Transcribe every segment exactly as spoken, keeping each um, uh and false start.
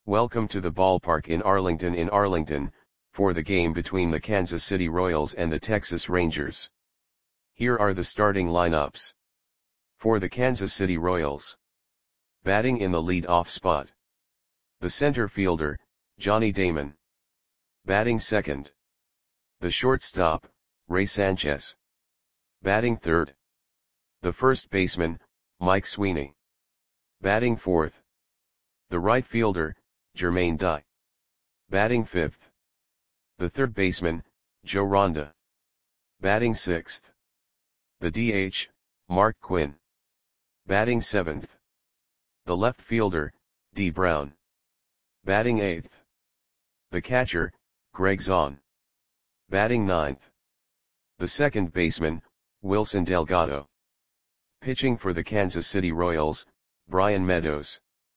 Welcome to the ballpark in Arlington in Arlington, for the game between the Kansas City Royals and the Texas Rangers. Here are the starting lineups. For the Kansas City Royals. Batting in the lead-off spot. The center fielder, Johnny Damon. Batting second. The shortstop, Ray Sanchez. Batting third. The first baseman, Mike Sweeney. Batting fourth. The right fielder, Jermaine Dye. Batting fifth. The third baseman, Joe Ronda. Batting sixth. The D H, Mark Quinn. Batting seventh. The left fielder, Dee Brown. Batting eighth. The catcher, Greg Zaun. Batting ninth. The second baseman, Wilson Delgado. Pitching for the Kansas City Royals, Brian Meadows.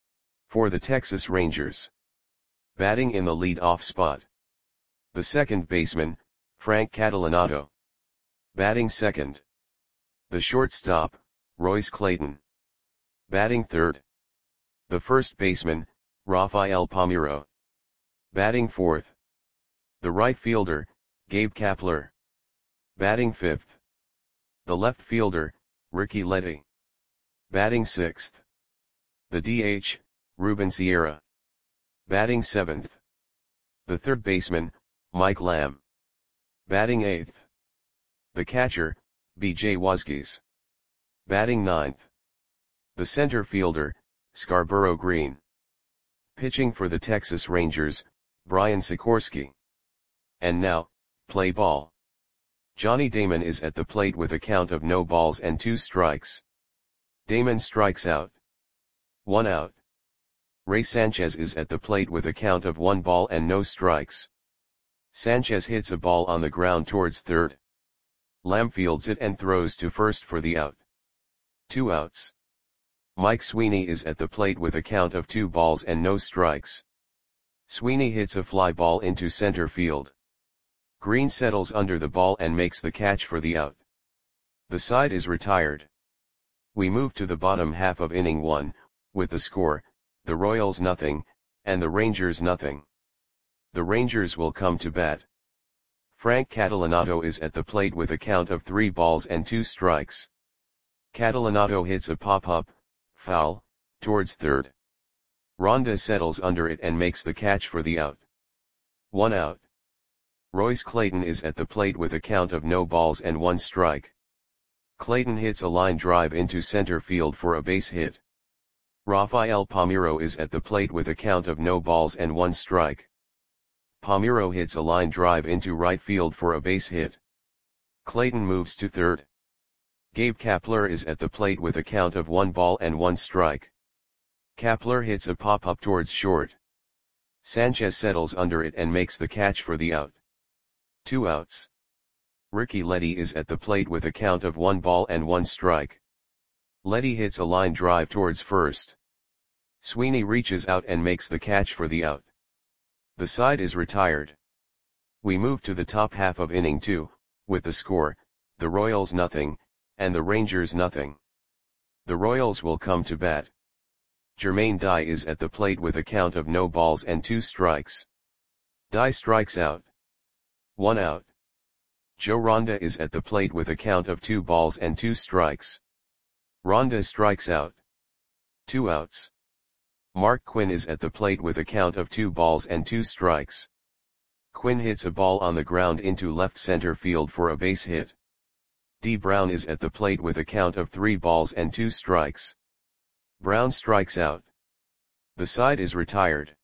For the Texas Rangers. Batting in the lead-off spot. The second baseman, Frank Catalanotto. Batting second. The shortstop, Royce Clayton. Batting third. The first baseman, Rafael Palmeiro. Batting fourth. The right fielder, Gabe Kapler. Batting fifth. The left fielder, Ricky Letty. Batting sixth. The D H, Ruben Sierra. Batting seventh. The third baseman, Mike Lamb. Batting eighth. The catcher, B J Wazgies. Batting ninth. The center fielder, Scarborough Green. Pitching for the Texas Rangers, Brian Sikorsky. And now, play ball. Johnny Damon is at the plate with a count of no balls and two strikes. Damon strikes out. One out. Ray Sanchez is at the plate with a count of one ball and no strikes. Sanchez hits a ball on the ground towards third. Lamb fields it and throws to first for the out. Two outs. Mike Sweeney is at the plate with a count of two balls and no strikes. Sweeney hits a fly ball into center field. Green settles under the ball and makes the catch for the out. The side is retired. We move to the bottom half of inning one, with the score, the Royals nothing, and the Rangers nothing. The Rangers will come to bat. Frank Catalanotto is at the plate with a count of three balls and two strikes. Catalanotto hits a pop-up, foul, towards third. Ronda settles under it and makes the catch for the out. One out. Royce Clayton is at the plate with a count of no balls and one strike. Clayton hits a line drive into center field for a base hit. Rafael Palmeiro is at the plate with a count of no balls and one strike. Palmeiro hits a line drive into right field for a base hit. Clayton moves to third. Gabe Kapler is at the plate with a count of one ball and one strike. Kapler hits a pop-up towards short. Sanchez settles under it and makes the catch for the out. Two outs. Ricky Letty is at the plate with a count of one ball and one strike. Letty hits a line drive towards first. Sweeney reaches out and makes the catch for the out. The side is retired. We move to the top half of inning two, with the score, the Royals nothing, and the Rangers nothing. The Royals will come to bat. Jermaine Dye is at the plate with a count of no balls and two strikes. Dye strikes out. One out. Joe Ronda is at the plate with a count of two balls and two strikes. Ronda strikes out. Two outs. Mark Quinn is at the plate with a count of two balls and two strikes. Quinn hits a ball on the ground into left center field for a base hit. Dee Brown is at the plate with a count of three balls and two strikes. Brown strikes out. The side is retired.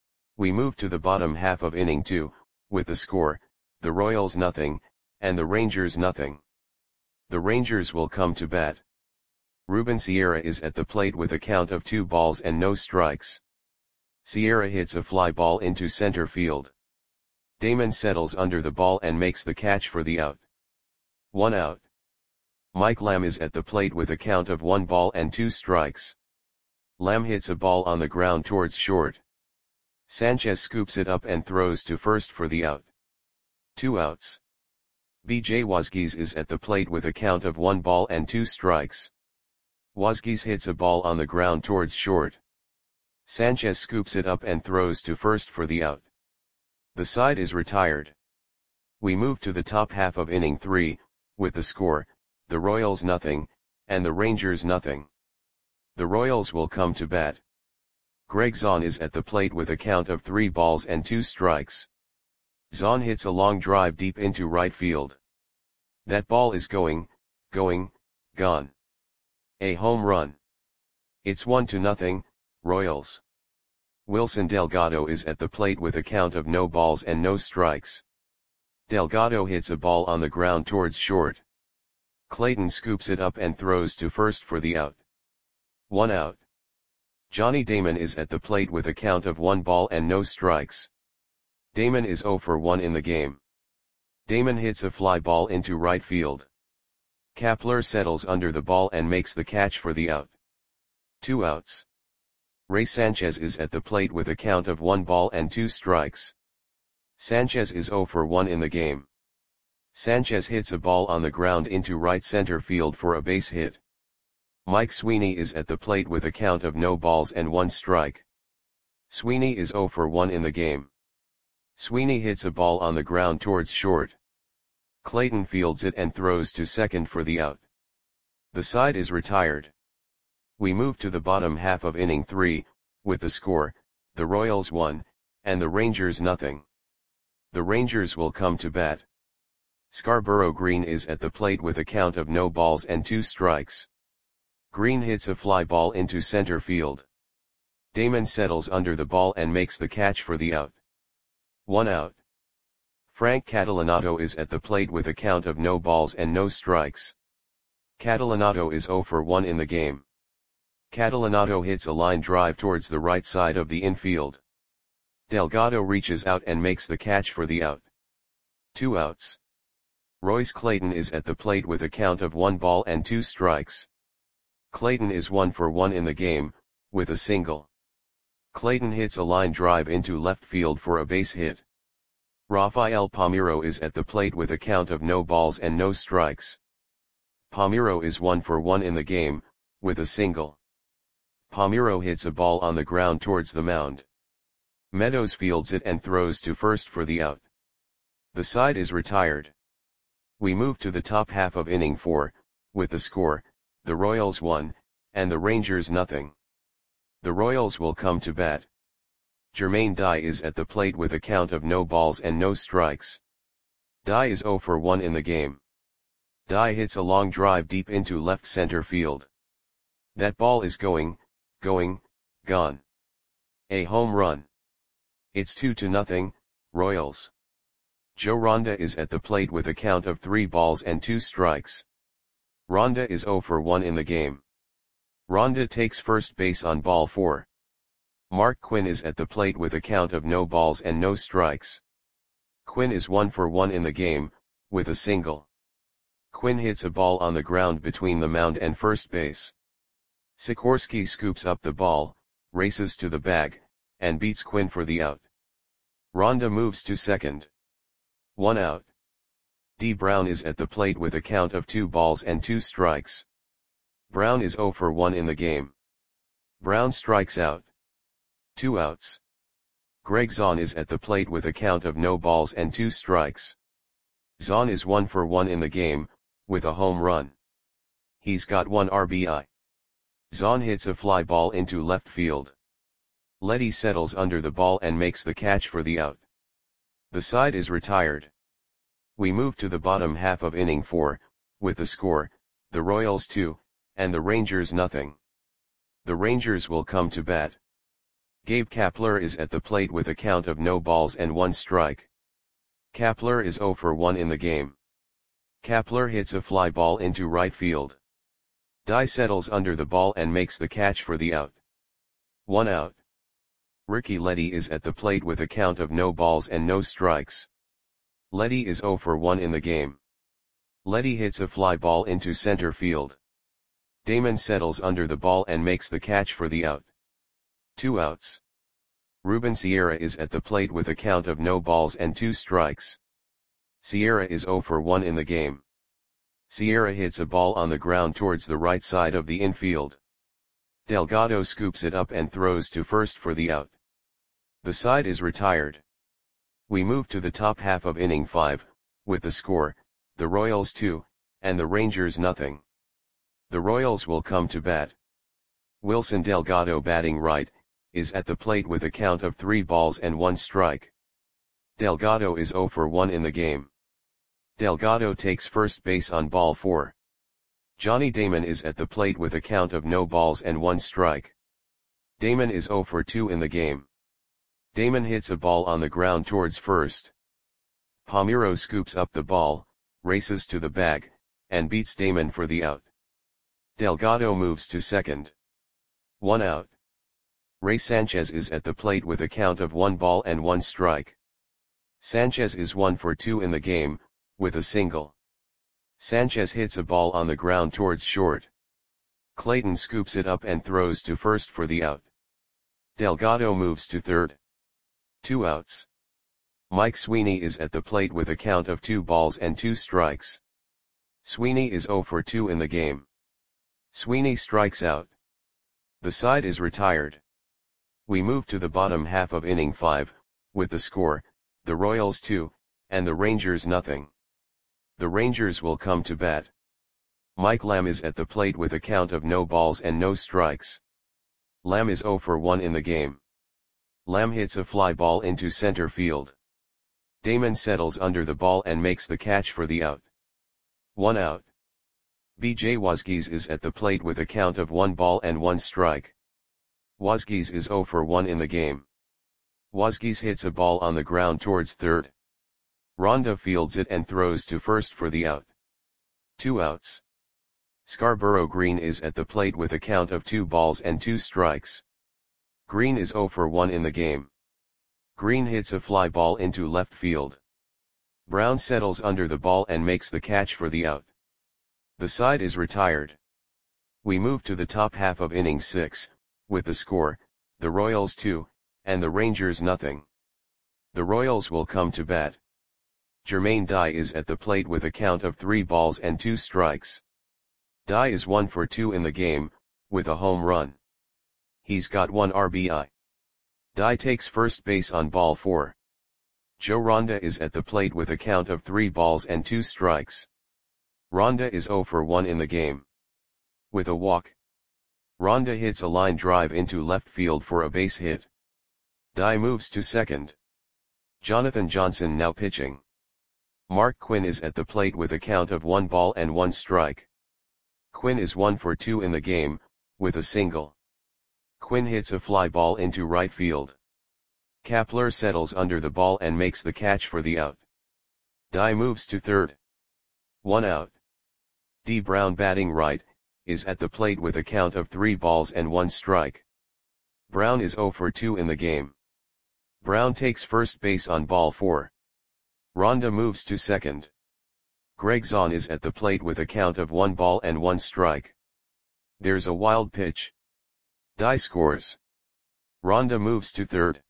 We move to the bottom half of inning two, with the score, the Royals nothing, and the Rangers nothing. The Rangers will come to bat. Ruben Sierra is at the plate with a count of two balls and no strikes. Sierra hits a fly ball into center field. Damon settles under the ball and makes the catch for the out. One out. Mike Lamb is at the plate with a count of one ball and two strikes. Lamb hits a ball on the ground towards short. Sanchez scoops it up and throws to first for the out. Two outs. B J Wazgies is at the plate with a count of one ball and two strikes. Wazgies hits a ball on the ground towards short. Sanchez scoops it up and throws to first for the out. The side is retired. We move to the top half of inning three, with the score, the Royals nothing, and the Rangers nothing. The Royals will come to bat. Greg Zaun is at the plate with a count of three balls and two strikes. Zaun hits a long drive deep into right field. That ball is going, going, gone. A home run. It's one to nothing, Royals. Wilson Delgado is at the plate with a count of no balls and no strikes. Delgado hits a ball on the ground towards short. Clayton scoops it up and throws to first for the out. One out. Johnny Damon is at the plate with a count of one ball and no strikes. Damon is oh for one in the game. Damon hits a fly ball into right field. Kapler settles under the ball and makes the catch for the out. Two outs. Ray Sanchez is at the plate with a count of one ball and two strikes. Sanchez is oh for one in the game. Sanchez hits a ball on the ground into right center field for a base hit. Mike Sweeney is at the plate with a count of no balls and one strike. Sweeney is oh for one in the game. Sweeney hits a ball on the ground towards short. Clayton fields it and throws to second for the out. The side is retired. We move to the bottom half of inning three, with the score, the Royals one, and the Rangers nothing. The Rangers will come to bat. Scarborough Green is at the plate with a count of no balls and two strikes. Green hits a fly ball into center field. Damon settles under the ball and makes the catch for the out. One out. Frank Catalanato is at the plate with a count of no balls and no strikes. Catalanato is oh for one in the game. Catalanato hits a line drive towards the right side of the infield. Delgado reaches out and makes the catch for the out. Two outs. Royce Clayton is at the plate with a count of one ball and two strikes. Clayton is one for one in the game, with a single. Clayton hits a line drive into left field for a base hit. Rafael Palmeiro is at the plate with a count of no balls and no strikes. Palmeiro is one for one in the game, with a single. Palmeiro hits a ball on the ground towards the mound. Meadows fields it and throws to first for the out. The side is retired. We move to the top half of inning four, with the score, the Royals one, and the Rangers nothing. The Royals will come to bat. Jermaine Dye is at the plate with a count of no balls and no strikes. Dye is oh for one in the game. Dye hits a long drive deep into left center field. That ball is going, going, gone. A home run. It's two to nothing, Royals. Joe Ronda is at the plate with a count of three balls and two strikes. Ronda is oh for one in the game. Ronda takes first base on ball four. Mark Quinn is at the plate with a count of no balls and no strikes. Quinn is one for one in the game, with a single. Quinn hits a ball on the ground between the mound and first base. Sikorsky scoops up the ball, races to the bag, and beats Quinn for the out. Ronda moves to second. One out. D. Brown is at the plate with a count of two balls and two strikes. Brown is oh for one in the game. Brown strikes out. Two outs. Greg Zaun is at the plate with a count of no balls and two strikes. Zaun is one for one in the game, with a home run. He's got one R B I. Zaun hits a fly ball into left field. Letty settles under the ball and makes the catch for the out. The side is retired. We move to the bottom half of inning four, with the score, the Royals two, and the Rangers nothing. The Rangers will come to bat. Gabe Kapler is at the plate with a count of no balls and one strike. Kapler is oh for one in the game. Kapler hits a fly ball into right field. Dye settles under the ball and makes the catch for the out. One out. Ricky Letty is at the plate with a count of no balls and no strikes. Letty is oh for one in the game. Letty hits a fly ball into center field. Damon settles under the ball and makes the catch for the out. Two outs. Ruben Sierra is at the plate with a count of no balls and two strikes. Sierra is oh for one in the game. Sierra hits a ball on the ground towards the right side of the infield. Delgado scoops it up and throws to first for the out. The side is retired. We move to the top half of inning five, with the score, the Royals two, and the Rangers nothing. The Royals will come to bat. Wilson Delgado, batting right, is at the plate with a count of three balls and one strike. Delgado is oh for one in the game. Delgado takes first base on ball four. Johnny Damon is at the plate with a count of no balls and one strike. Damon is oh for two in the game. Damon hits a ball on the ground towards first. Palmeiro scoops up the ball, races to the bag, and beats Damon for the out. Delgado moves to second. One out. Ray Sanchez is at the plate with a count of one ball and one strike. Sanchez is one for two in the game, with a single. Sanchez hits a ball on the ground towards short. Clayton scoops it up and throws to first for the out. Delgado moves to third. Two outs. Mike Sweeney is at the plate with a count of two balls and two strikes. Sweeney is oh for two in the game. Sweeney strikes out. The side is retired. We move to the bottom half of inning five, with the score, the Royals two, and the Rangers nothing. The Rangers will come to bat. Mike Lamb is at the plate with a count of no balls and no strikes. Lamb is oh for one in the game. Lamb hits a fly ball into center field. Damon settles under the ball and makes the catch for the out. One out. B J Wasgies is at the plate with a count of one ball and one strike. Wasgies is oh for one in the game. Wasgies hits a ball on the ground towards third. Ronda fields it and throws to first for the out. Two outs. Scarborough Green is at the plate with a count of two balls and two strikes. Green is oh for one in the game. Green hits a fly ball into left field. Brown settles under the ball and makes the catch for the out. The side is retired. We move to the top half of inning six, with the score, the Royals two, and the Rangers nothing. The Royals will come to bat. Jermaine Dye is at the plate with a count of three balls and two strikes. Dye is one for two in the game, with a home run. He's got one R B I. Dye takes first base on ball four. Joe Ronda is at the plate with a count of three balls and two strikes. Ronda is oh for one in the game. With a walk. Ronda hits a line drive into left field for a base hit. Dye moves to second. Jonathan Johnson now pitching. Mark Quinn is at the plate with a count of one ball and one strike. Quinn is one for two in the game, with a single. Quinn hits a fly ball into right field. Kapler settles under the ball and makes the catch for the out. Dye moves to third. One out. D. Brown, batting right, is at the plate with a count of three balls and one strike. Brown is oh for two in the game. Brown takes first base on ball four. Ronda moves to second. Greg Zahn is at the plate with a count of one ball and one strike. There's a wild pitch. Dye scores. Ronda moves to third.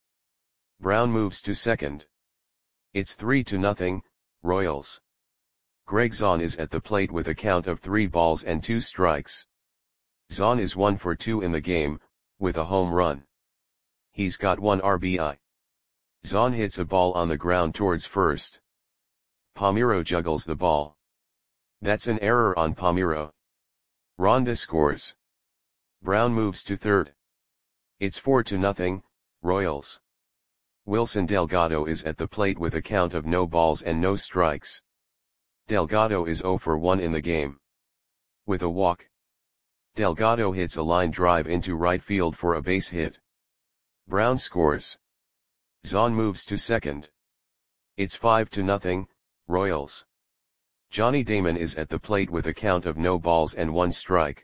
Brown moves to second. It's three to nothing, Royals. Greg Zahn is at the plate with a count of three balls and two strikes. Zahn is one for two in the game, with a home run. He's got one R B I. Zahn hits a ball on the ground towards first. Palmeiro juggles the ball. That's an error on Palmeiro. Ronda scores. Brown moves to third. It's four to nothing, Royals. Wilson Delgado is at the plate with a count of no balls and no strikes. Delgado is oh for one in the game. With a walk. Delgado hits a line drive into right field for a base hit. Brown scores. Zahn moves to second. It's five to nothing, Royals. Johnny Damon is at the plate with a count of no balls and one strike.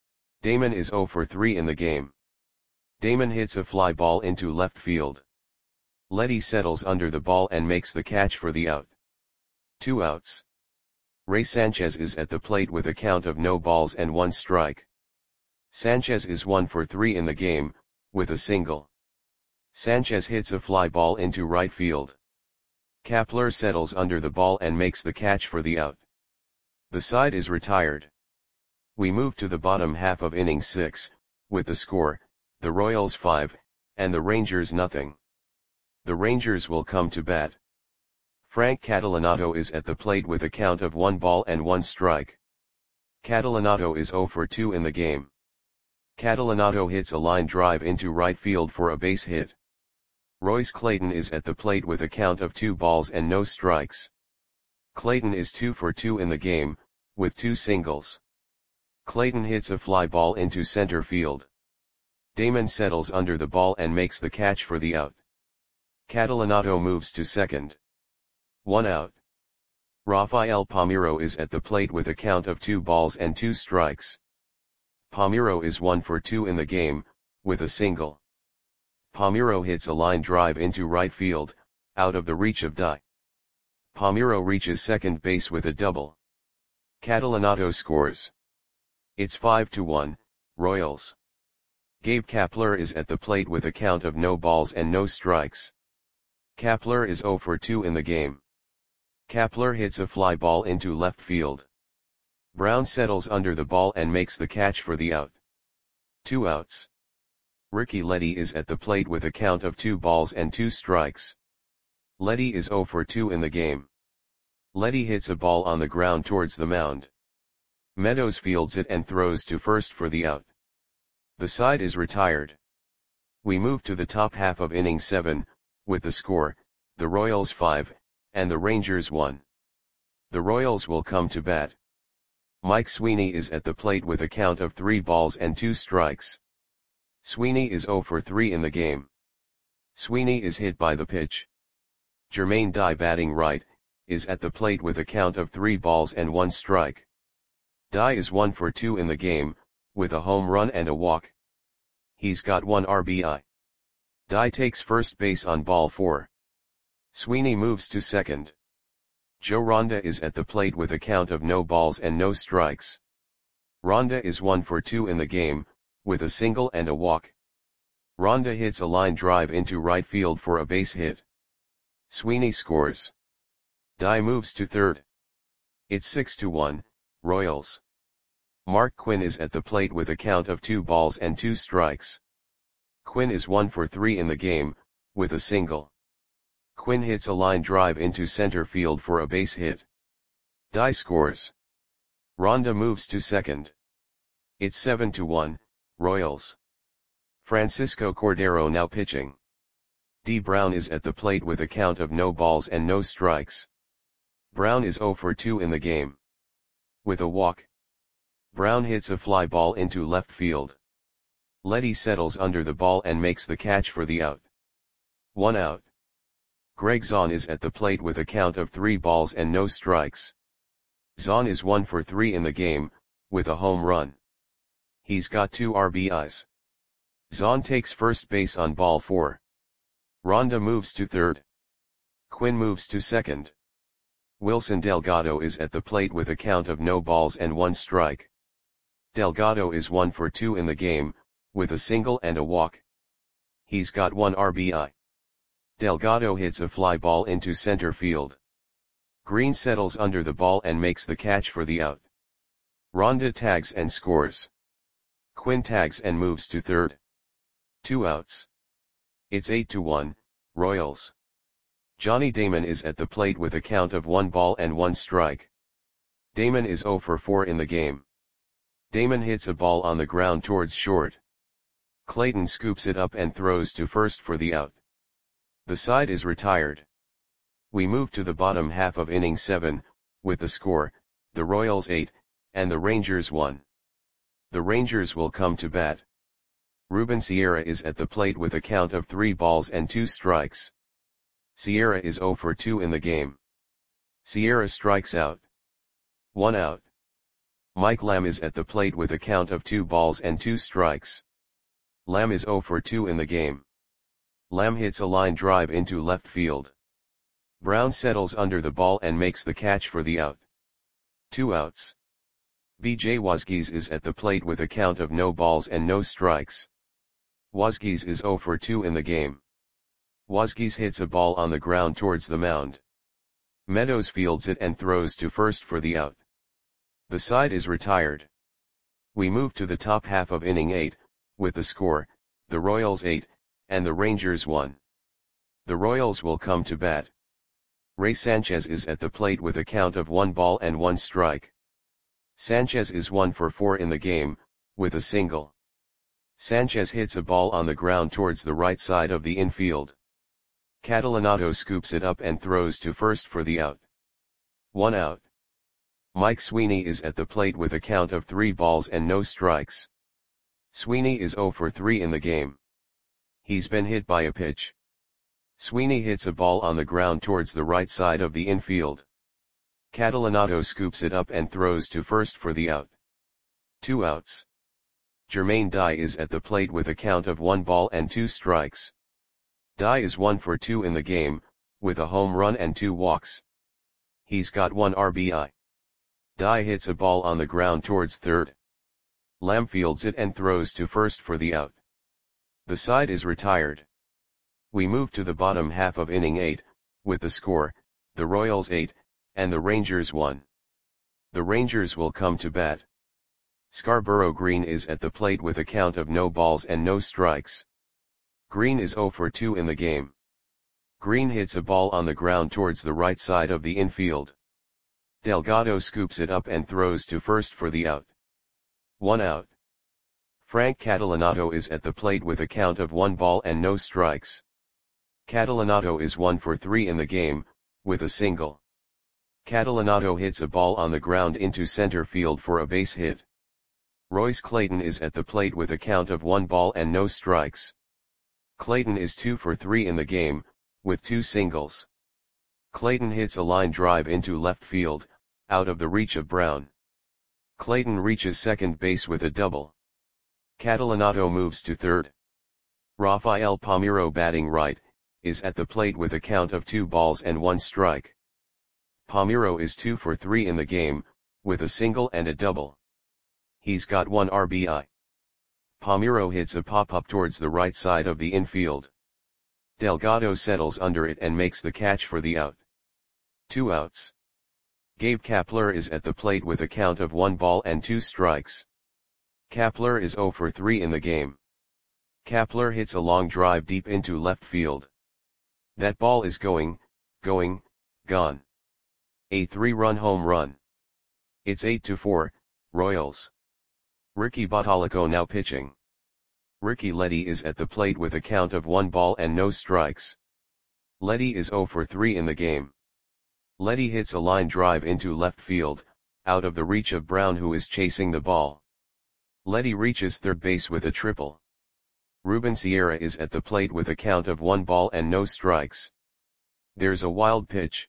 Damon is oh for three in the game. Damon hits a fly ball into left field. Letty settles under the ball and makes the catch for the out. Two outs. Ray Sanchez is at the plate with a count of no balls and one strike. Sanchez is one for three in the game, with a single. Sanchez hits a fly ball into right field. Kapler settles under the ball and makes the catch for the out. The side is retired. We move to the bottom half of inning six, with the score, the Royals five, and the Rangers nothing. The Rangers will come to bat. Frank Catalanotto is at the plate with a count of one ball and one strike. Catalanotto is oh for two in the game. Catalanotto hits a line drive into right field for a base hit. Royce Clayton is at the plate with a count of two balls and no strikes. Clayton is two for two in the game, with two singles. Clayton hits a fly ball into center field. Damon settles under the ball and makes the catch for the out. Catalanotto moves to second. One out. Rafael Palmeiro is at the plate with a count of two balls and two strikes. Palmeiro is one for two in the game, with a single. Palmeiro hits a line drive into right field, out of the reach of Dye. Palmeiro reaches second base with a double. Catalanotto scores. It's five to one, Royals. Gabe Kapler is at the plate with a count of no balls and no strikes. Kapler is oh for two in the game. Kapler hits a fly ball into left field. Brown settles under the ball and makes the catch for the out. Two outs. Ricky Leddy is at the plate with a count of two balls and two strikes. Leddy is oh for two in the game. Leddy hits a ball on the ground towards the mound. Meadows fields it and throws to first for the out. The side is retired. We move to the top half of inning seven, with the score, the Royals five, and the Rangers one. The Royals will come to bat. Mike Sweeney is at the plate with a count of three balls and two strikes. Sweeney is oh for three in the game. Sweeney is hit by the pitch. Jermaine Dye, batting right, is at the plate with a count of three balls and one strike. Dye is one for two in the game, with a home run and a walk. He's got one R B I. Dye takes first base on ball four. Sweeney moves to second. Joe Ronda is at the plate with a count of no balls and no strikes. Ronda is one for two in the game, with a single and a walk. Ronda hits a line drive into right field for a base hit. Sweeney scores. Dye moves to third. It's six to one, Royals. Mark Quinn is at the plate with a count of two balls and two strikes. Quinn is one for three in the game, with a single. Quinn hits a line drive into center field for a base hit. Dye scores. Ronda moves to second. It's seven to one, Royals. Francisco Cordero now pitching. D. Brown is at the plate with a count of no balls and no strikes. Brown is oh for two in the game. With a walk. Brown hits a fly ball into left field. Leddy settles under the ball and makes the catch for the out. One out. Greg Zahn is at the plate with a count of three balls and no strikes. Zahn is one for three in the game, with a home run. He's got two R B Is. Zahn takes first base on ball four. Ronda moves to third. Quinn moves to second. Wilson Delgado is at the plate with a count of no balls and one strike. Delgado is one for two in the game, with a single and a walk. He's got one R B I. Delgado hits a fly ball into center field. Green settles under the ball and makes the catch for the out. Ronda tags and scores. Quinn tags and moves to third. Two outs. It's eight to one, Royals. Johnny Damon is at the plate with a count of one ball and one strike. Damon is oh for four in the game. Damon hits a ball on the ground towards short. Clayton scoops it up and throws to first for the out. The side is retired. We move to the bottom half of inning seven, with the score, the Royals eight, and the Rangers one. The Rangers will come to bat. Ruben Sierra is at the plate with a count of three balls and two strikes. Sierra is oh for two in the game. Sierra strikes out. One out. Mike Lamb is at the plate with a count of two balls and two strikes. Lamb is oh for two in the game. Lamb hits a line drive into left field. Brown settles under the ball and makes the catch for the out. Two outs. B J Wazgies is at the plate with a count of no balls and no strikes. Wazgies is oh for two in the game. Wazgies hits a ball on the ground towards the mound. Meadows fields it and throws to first for the out. The side is retired. We move to the top half of inning eight, with the score, the Royals eight, and the Rangers one. The Royals will come to bat. Ray Sanchez is at the plate with a count of one ball and one strike. Sanchez is one for four in the game, with a single. Sanchez hits a ball on the ground towards the right side of the infield. Catalanotto scoops it up and throws to first for the out. One out. Mike Sweeney is at the plate with a count of three balls and no strikes. Sweeney is zero for three in the game. He's been hit by a pitch. Sweeney hits a ball on the ground towards the right side of the infield. Catalanotto scoops it up and throws to first for the out. Two outs. Jermaine Dye is at the plate with a count of one ball and two strikes. Dye is one for two in the game, with a home run and two walks. He's got one R B I. Dye hits a ball on the ground towards third. Lamb fields it and throws to first for the out. The side is retired. We move to the bottom half of inning eight, with the score, the Royals eight, and the Rangers one. The Rangers will come to bat. Scarborough Green is at the plate with a count of no balls and no strikes. Green is zero for two in the game. Green hits a ball on the ground towards the right side of the infield. Delgado scoops it up and throws to first for the out. One out. Frank Catalanotto is at the plate with a count of one ball and no strikes. Catalanotto is one for three in the game, with a single. Catalanotto hits a ball on the ground into center field for a base hit. Royce Clayton is at the plate with a count of one ball and no strikes. Clayton is two for three in the game, with two singles. Clayton hits a line drive into left field, out of the reach of Brown. Clayton reaches second base with a double. Catalanotto moves to third. Rafael Palmeiro, batting right, is at the plate with a count of two balls and one strike. Palmeiro is two for three in the game, with a single and a double. He's got one R B I. Palmeiro hits a pop-up towards the right side of the infield. Delgado settles under it and makes the catch for the out. Two outs. Gabe Kapler is at the plate with a count of one ball and two strikes. Kapler is zero for three in the game. Kapler hits a long drive deep into left field. That ball is going, going, gone. A three-run home run. It's eight to four, Royals. Ricky Bottalico now pitching. Ricky Leddy is at the plate with a count of one ball and no strikes. Leddy is zero for three in the game. Leddy hits a line drive into left field, out of the reach of Brown, who is chasing the ball. Leddy reaches third base with a triple. Ruben Sierra is at the plate with a count of one ball and no strikes. There's a wild pitch.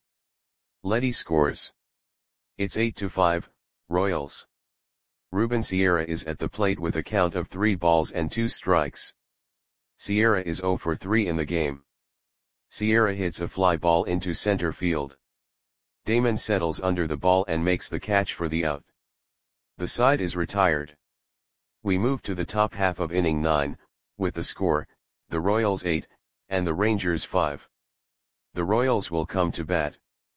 Leddy scores. It's eight to five, Royals. Ruben Sierra is at the plate with a count of three balls and two strikes. Sierra is zero for three in the game. Sierra hits a fly ball into center field. Damon settles under the ball and makes the catch for the out. The side is retired. We move to the top half of inning nine, with the score, the Royals eight, and the Rangers five. The Royals will come to bat.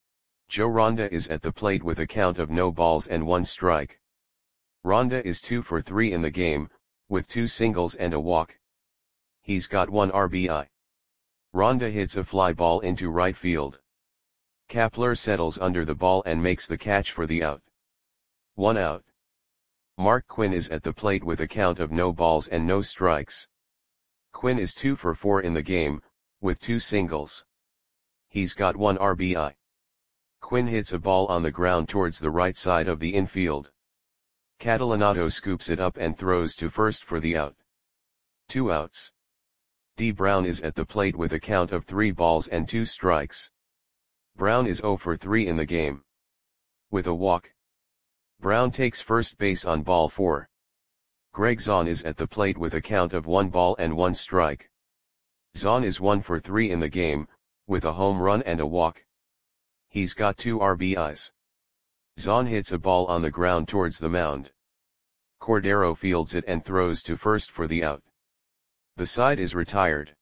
Joe Ronda is at the plate with a count of no balls and one strike. Ronda is two for three in the game, with two singles and a walk. He's got one R B I. Ronda hits a fly ball into right field. Kapler settles under the ball and makes the catch for the out. One out. Mark Quinn is at the plate with a count of no balls and no strikes. Quinn is two for four in the game, with two singles. He's got one R B I. Quinn hits a ball on the ground towards the right side of the infield. Catalanotto scoops it up and throws to first for the out. Two outs. D. Brown is at the plate with a count of three balls and two strikes. Brown is zero for three in the game. With a walk. Brown takes first base on ball four. Greg Zahn is at the plate with a count of one ball and one strike. Zahn is one for three in the game, with a home run and a walk. He's got two R B Is. Zahn hits a ball on the ground towards the mound. Cordero fields it and throws to first for the out. The side is retired.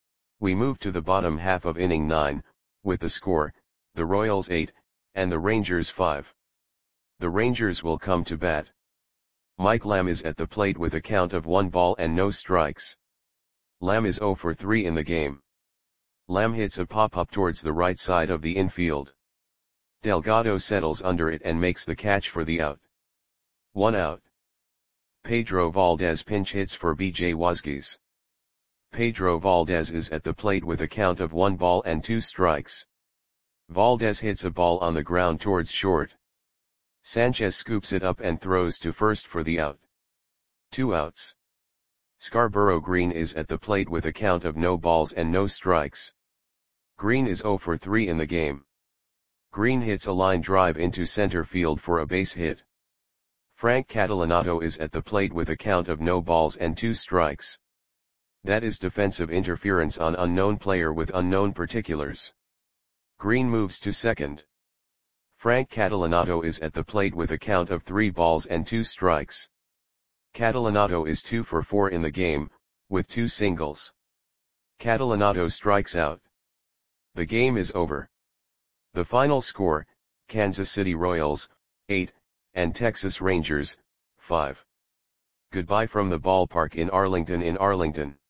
We move to the bottom half of inning nine, with the score, the Royals eight, and the Rangers five. The Rangers will come to bat. Mike Lamb is at the plate with a count of one ball and no strikes. Lamb is zero for three in the game. Lamb hits a pop-up towards the right side of the infield. Delgado settles under it and makes the catch for the out. One out. Pedro Valdez pinch hits for B J Wazquez. Pedro Valdez is at the plate with a count of one ball and two strikes. Valdez hits a ball on the ground towards short. Sanchez scoops it up and throws to first for the out. Two outs. Scarborough Green is at the plate with a count of no balls and no strikes. Green is zero for three in the game. Green hits a line drive into center field for a base hit. Frank Catalanato is at the plate with a count of no balls and two strikes. That is defensive interference on unknown player with unknown particulars. Green moves to second. Frank Catalanato is at the plate with a count of three balls and two strikes. Catalanato is two for four in the game, with two singles. Catalanato strikes out. The game is over. The final score, Kansas City Royals, eight, and Texas Rangers, five. Goodbye from the ballpark in Arlington in Arlington.